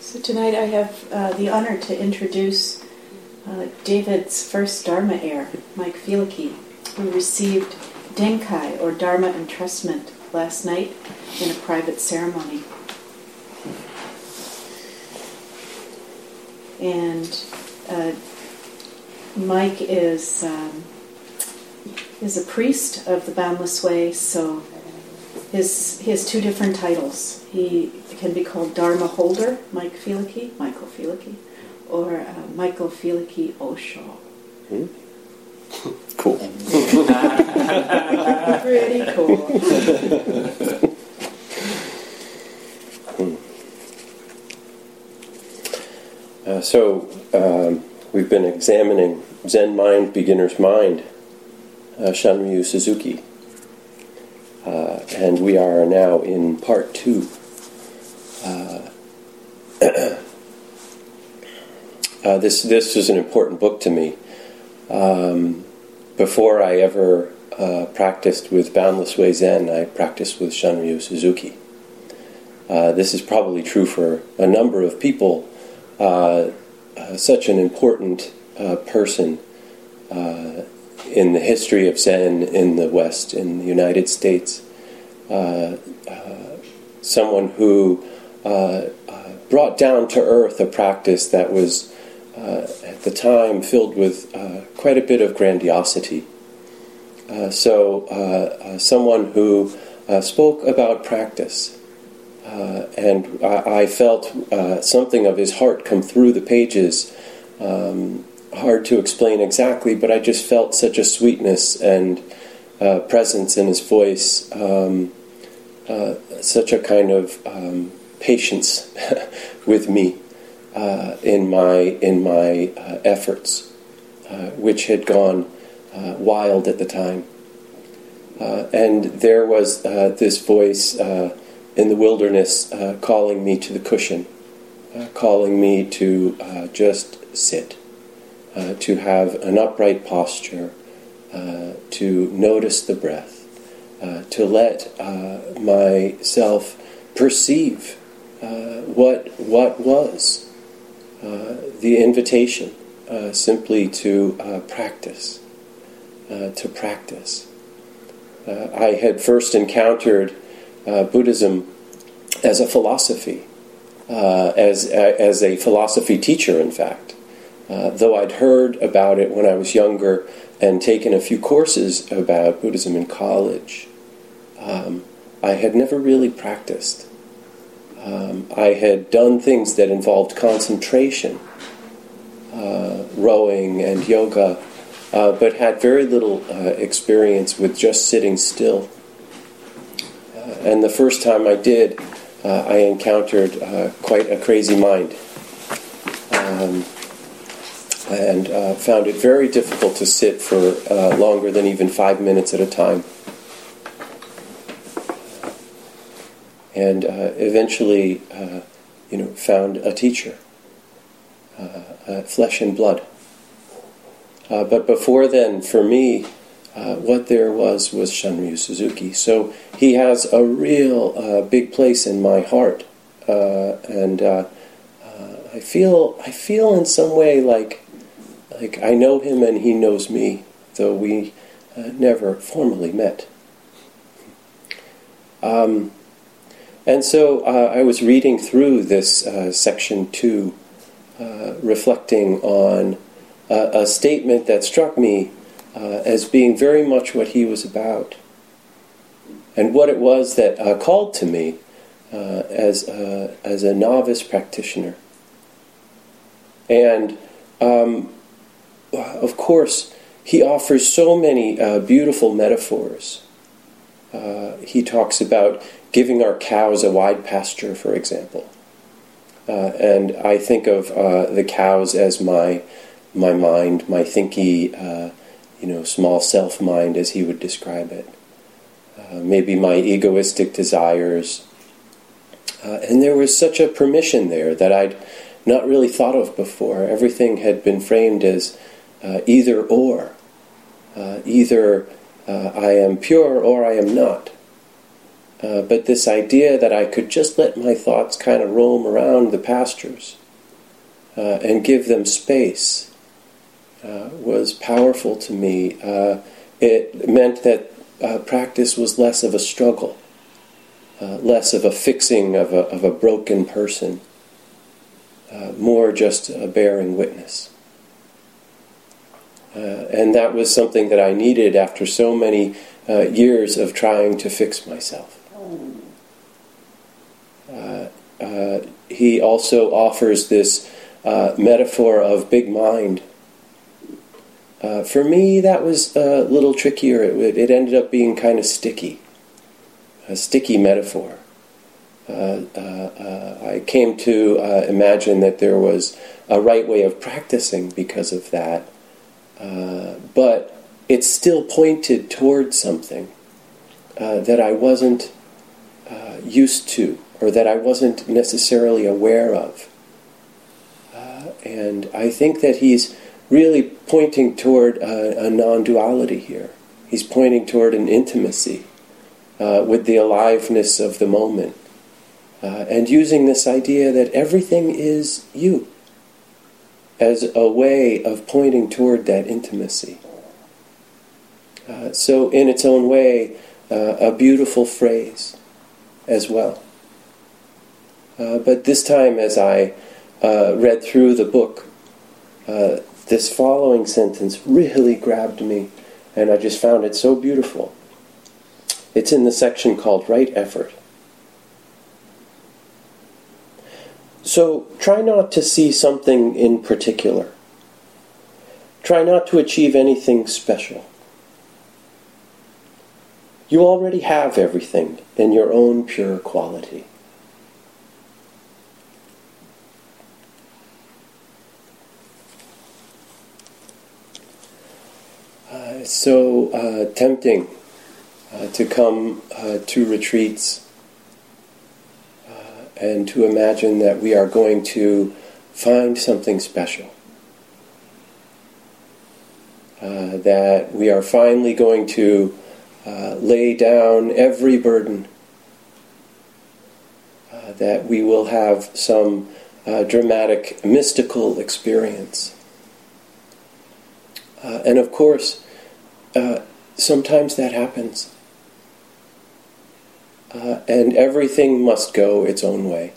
So tonight I have the honor to introduce David's first Dharma heir, Mike Felicki, who received Denkai, or Dharma entrustment, last night in a private ceremony. And Mike is a priest of the Boundless Way, so he has two different titles. He can be called Dharma Holder, Michael Felicki, or Michael Felicki Osho. Cool. Pretty cool. We've been examining Zen Mind, Beginner's Mind, Shunryu Suzuki. And we are now in part 2. This is an important book to me. Before I ever practiced with Boundless Way Zen, I practiced with Shunryu Suzuki. This is probably true for a number of people. Such an important person in the history of Zen in the West, in the United States. Someone who brought down to earth a practice that was at the time filled with quite a bit of grandiosity. Someone who spoke about practice. And I felt something of his heart come through the pages. Hard to explain exactly, but I just felt such a sweetness and presence in his voice, such a kind of patience with me in my efforts, which had gone wild at the time. And there was this voice in the wilderness calling me to the cushion, calling me to just sit, to have an upright posture, to notice the breath, to let myself perceive what was, the invitation simply to practice, I had first encountered Buddhism as a philosophy, as a philosophy teacher, in fact. Though I'd heard about it when I was younger and taken a few courses about Buddhism in college, I had never really practiced. I had done things that involved concentration, rowing and yoga, but had very little experience with just sitting still. And the first time I did, I encountered quite a crazy mind. And found it very difficult to sit for longer than even 5 minutes at a time. And eventually, found a teacher, flesh and blood. But before then, for me, what there was Shunryu Suzuki. So he has a real big place in my heart, and I feel in some way like I know him and he knows me, though we never formally met. And so I was reading through this section 2, reflecting on a statement that struck me as being very much what he was about, and what it was that called to me as a novice practitioner. And of course, he offers so many beautiful metaphors. He talks about giving our cows a wide pasture, for example. And I think of the cows as my mind, my thinky, small self-mind, as he would describe it. Maybe my egoistic desires. And there was such a permission there that I'd not really thought of before. Everything had been framed as either or. Either I am pure or I am not. But this idea that I could just let my thoughts kind of roam around the pastures and give them space was powerful to me. It meant that practice was less of a struggle, less of a fixing of a broken person, more just a bearing witness. And that was something that I needed after so many years of trying to fix myself. He also offers this metaphor of big mind. For me, that was a little trickier. It ended up being kind of sticky, a sticky metaphor. I came to imagine that there was a right way of practicing because of that, but it still pointed towards something that I wasn't used to, or that I wasn't necessarily aware of. And I think that he's really pointing toward a non-duality here. He's pointing toward an intimacy with the aliveness of the moment, and using this idea that everything is you as a way of pointing toward that intimacy. So in its own way, a beautiful phrase as well. But this time, as I read through the book, this following sentence really grabbed me, and I just found it so beautiful. It's in the section called Right Effort. So try not to see something in particular. Try not to achieve anything special. You already have everything in your own pure quality. It's so tempting to come to retreats and to imagine that we are going to find something special. That we are finally going to lay down every burden. That we will have some dramatic, mystical experience. And of course, sometimes that happens. And everything must go its own way.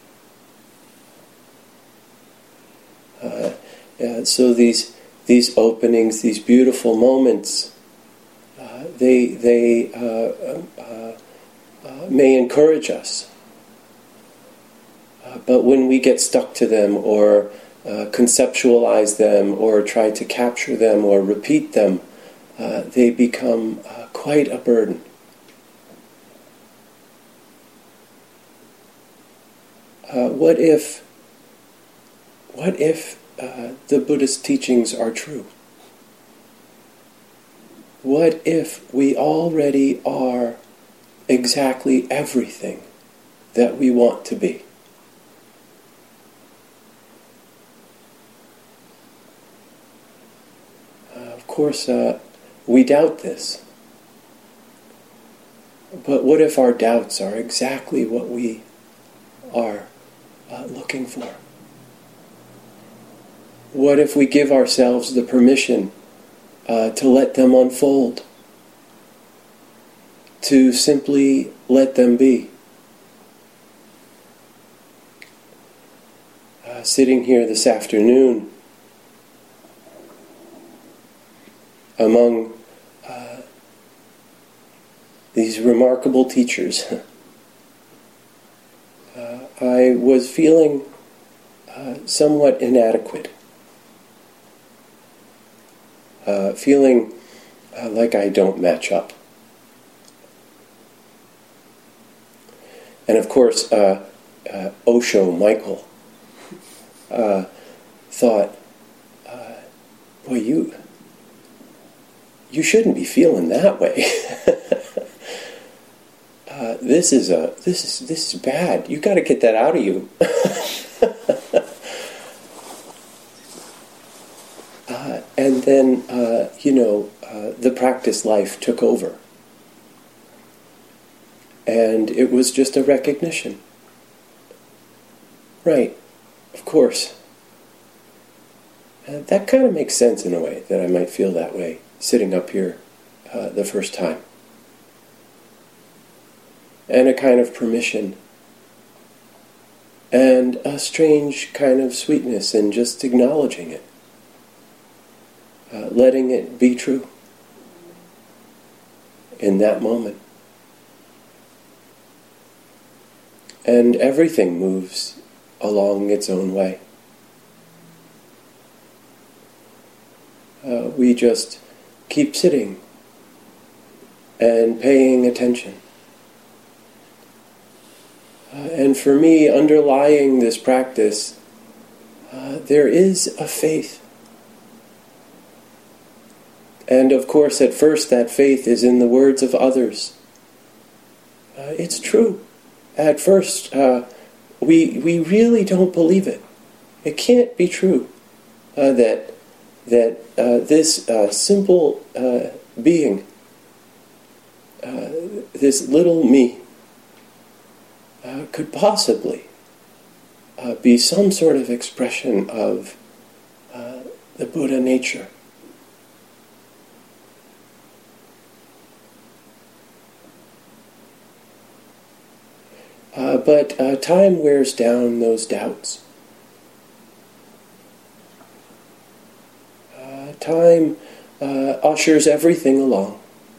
So these openings, these beautiful moments, they may encourage us. But when we get stuck to them, or conceptualize them, or try to capture them, or repeat them, they become quite a burden. What if the Buddhist teachings are true? What if we already are exactly everything that we want to be? Of course, we doubt this. But what if our doubts are exactly what we are looking for? What if we give ourselves the permission to let them unfold? To simply let them be? Sitting here this afternoon among these remarkable teachers, I was feeling somewhat inadequate, feeling like I don't match up. And of course, Osho Michael thought, boy, you shouldn't be feeling that way. This is bad. You got to get that out of you. And then the practice life took over. And it was just a recognition. Right, of course. That kind of makes sense in a way, that I might feel that way, sitting up here the first time. And a kind of permission. And a strange kind of sweetness in just acknowledging it. Letting it be true. In that moment. And everything moves along its own way. We just keep sitting and paying attention. And for me, underlying this practice, there is a faith. And of course, at first, that faith is in the words of others. It's true. At first, we really don't believe it. It can't be true that this simple being, this little me, could possibly be some sort of expression of the Buddha nature. But time wears down those doubts. Time ushers everything along.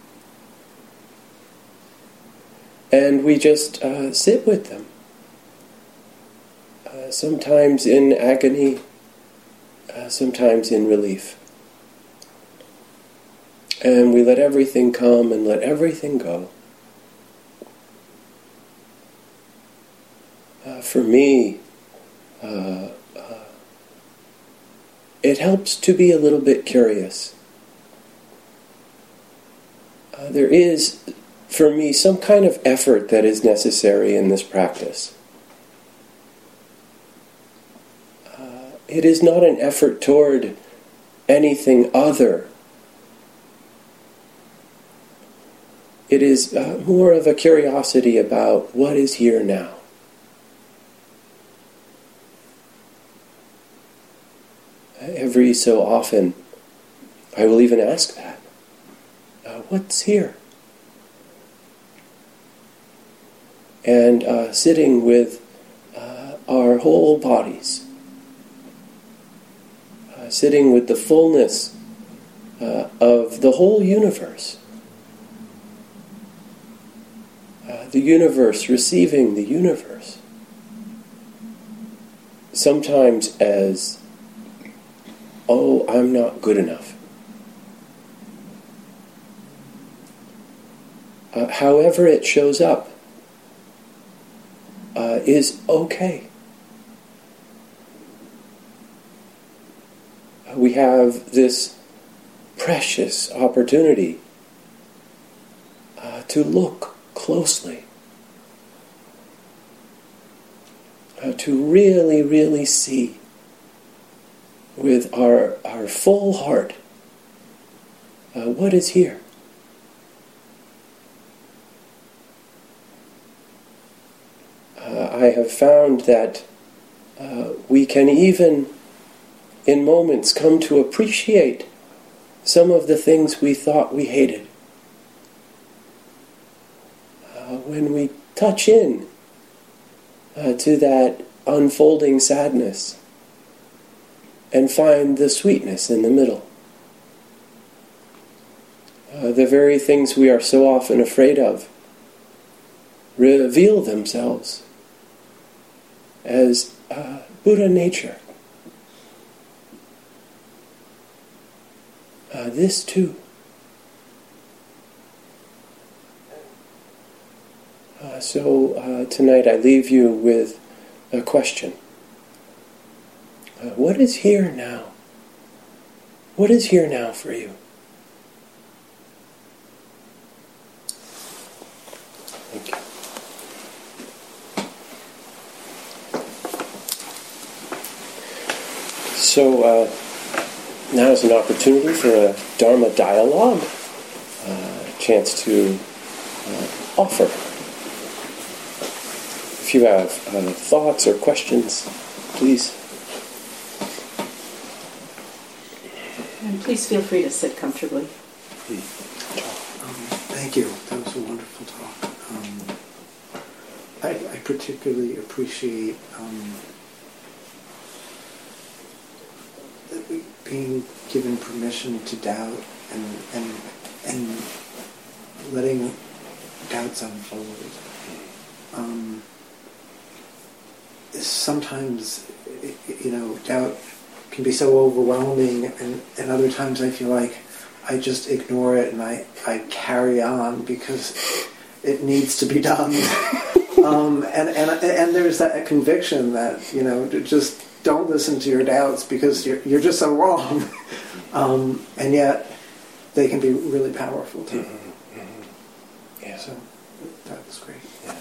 And we just sit with them. Sometimes in agony, sometimes in relief. And we let everything come and let everything go. For me, it helps to be a little bit curious. There is, for me, some kind of effort that is necessary in this practice. It is not an effort toward anything other. It is more of a curiosity about what is here now. Every so often, I will even ask that. What's here? And sitting with our whole bodies, sitting with the fullness of the whole universe, the universe receiving the universe, sometimes as, oh, I'm not good enough. However it shows up is okay. We have this precious opportunity to look closely, to really, really see with our full heart what is here. I have found that we can even, in moments, come to appreciate some of the things we thought we hated. When we touch in to that unfolding sadness and find the sweetness in the middle. The very things we are so often afraid of reveal themselves as Buddha nature. This too. So tonight I leave you with a question. What is here now? What is here now for you? Thank you. So now is an opportunity for a Dharma dialogue, a chance to offer if you have thoughts or questions, please. And please feel free to sit comfortably. Thank you. That was a wonderful talk. I particularly appreciate being given permission to doubt and letting doubts unfold. Sometimes, doubt can be so overwhelming, and other times I feel like I just ignore it and I carry on because it needs to be done. And there's that conviction that, just don't listen to your doubts because you're just so wrong. And yet they can be really powerful too. Yeah. So that was great. Yeah.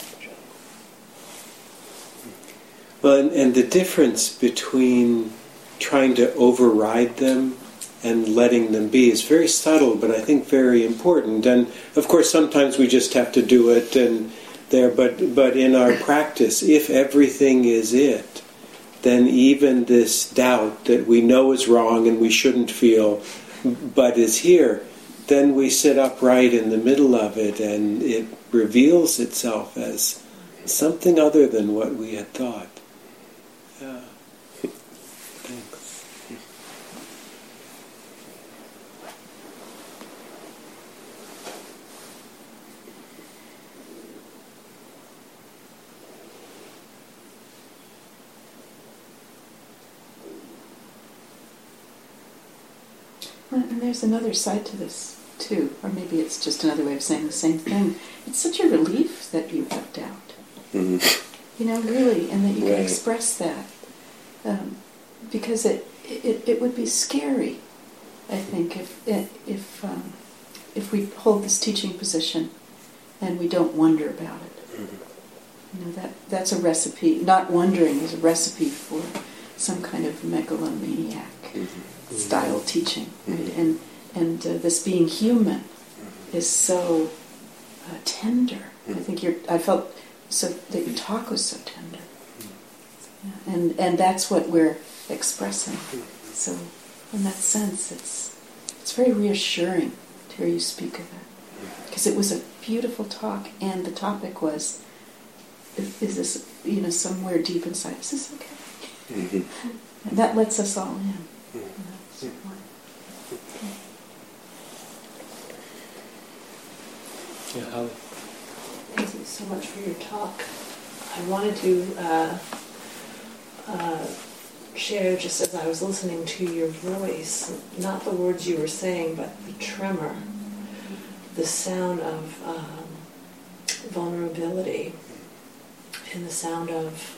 Well, and the difference between trying to override them and letting them be is very subtle, but I think very important. And of course, sometimes we just have to do it and but in our practice, if everything is it, then even this doubt that we know is wrong and we shouldn't feel, but is here, then we sit upright in the middle of it and it reveals itself as something other than what we had thought. Yeah. Thanks. And there's another side to this too, or maybe it's just another way of saying the same thing. It's such a relief that you have doubt. Mm-hmm. Really, and that you can Right. express that. Because it would be scary, I think, if we hold this teaching position and we don't wonder about it. Mm-hmm. That's a recipe. Not wondering is a recipe for some kind of megalomaniac style teaching, right? And this being human is so tender. I think I felt so that your talk was so tender, and that's what we're expressing. So, in that sense, it's very reassuring to hear you speak of it, because it was a beautiful talk, and the topic was, is this somewhere deep inside? Is this okay? Mm-hmm. And that lets us all in. Yeah, Holly. Thank you so much for your talk. I wanted to share, just as I was listening to your voice, not the words you were saying, but the tremor, the sound of vulnerability, and the sound of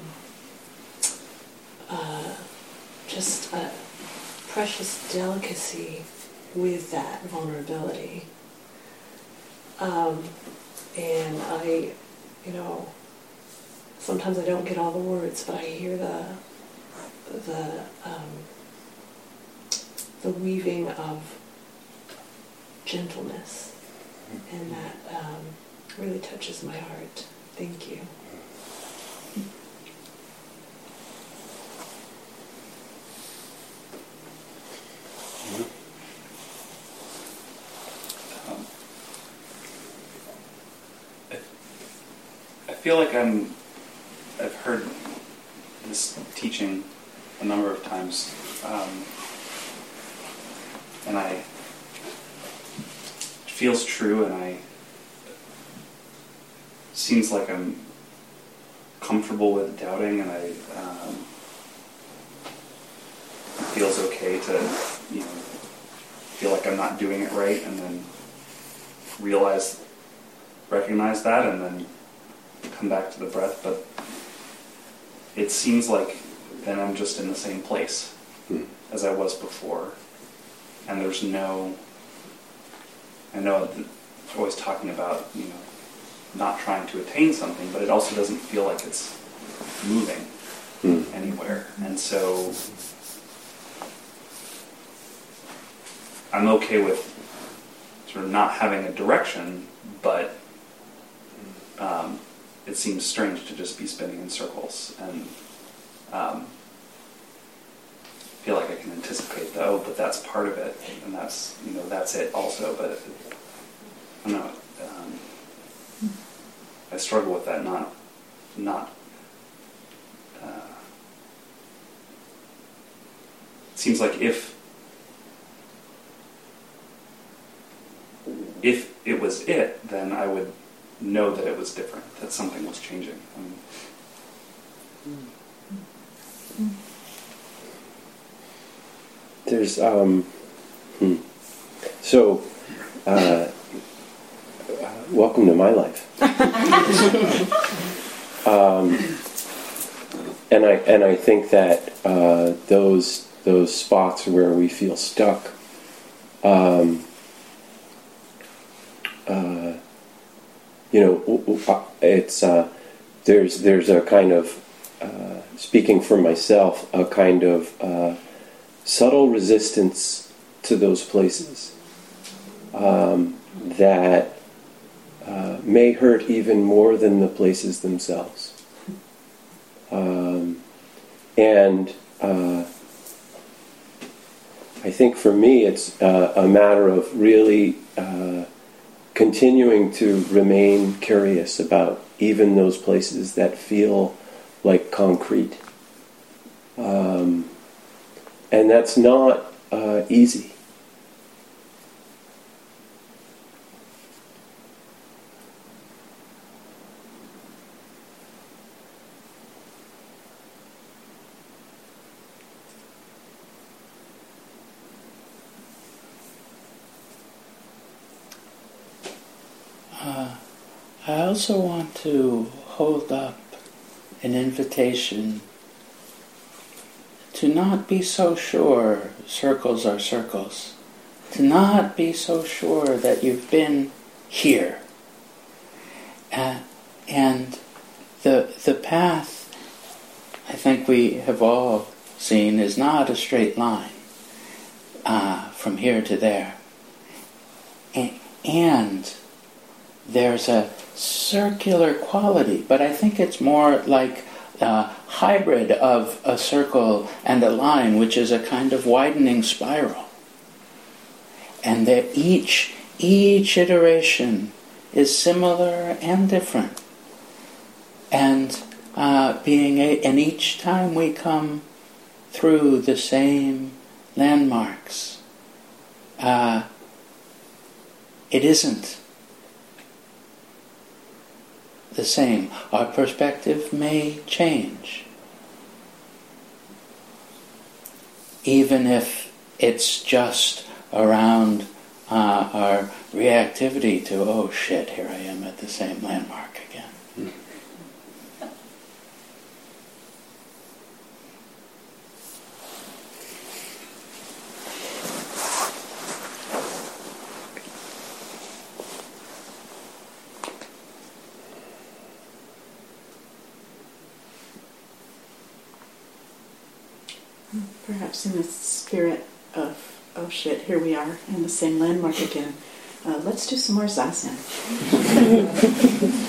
just a precious delicacy with that vulnerability. And I, sometimes I don't get all the words, but I hear the weaving of gentleness, and that really touches my heart. Thank you. I feel like I've heard this teaching a number of times, and it feels true, and it seems like I'm comfortable with doubting, and it feels okay to, feel like I'm not doing it right, and then recognize that, and then come back to the breath. But it seems like then I'm just in the same place as I was before, and there's no, I know I'm always talking about, not trying to attain something, but it also doesn't feel like it's moving anywhere. And so I'm okay with sort of not having a direction, but it seems strange to just be spinning in circles, and feel like I can anticipate that, but that's part of it, and that's that's it also. But I don't know. I struggle with that. Not. It seems like if it was it, then I would know that it was different, that something was changing. There's welcome to my life. And I think that those spots where we feel stuck, it's there's a kind of speaking for myself, a kind of subtle resistance to those places that may hurt even more than the places themselves. And I think for me it's a matter of really continuing to remain curious about even those places that feel like concrete. And that's not easy. I also want to hold up an invitation to not be so sure circles are circles, to not be so sure that you've been here. And the path, I think we have all seen, is not a straight line from here to there. And there's a circular quality, but I think it's more like a hybrid of a circle and a line, which is a kind of widening spiral. And that each iteration is similar and different. And and each time we come through the same landmarks, it isn't the same. Our perspective may change, even if it's just around our reactivity to, oh shit, here I am at the same landmark again. Perhaps in the spirit of, oh shit, here we are in the same landmark again. Let's do some more zazen.